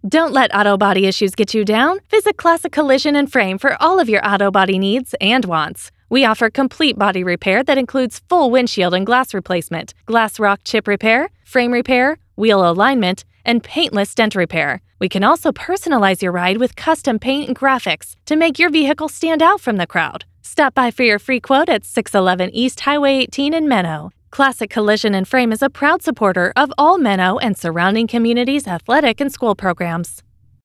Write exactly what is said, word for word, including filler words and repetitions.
Don't let auto body issues get you down. Visit Classic Collision and Frame for all of your auto body needs and wants. We offer complete body repair that includes full windshield and glass replacement, glass rock chip repair, frame repair, wheel alignment, and paintless dent repair. We can also personalize your ride with custom paint and graphics to make your vehicle stand out from the crowd. Stop by for your free quote at six eleven East Highway eighteen in Menno. Classic Collision and Frame is a proud supporter of all Menno and surrounding communities' athletic and school programs.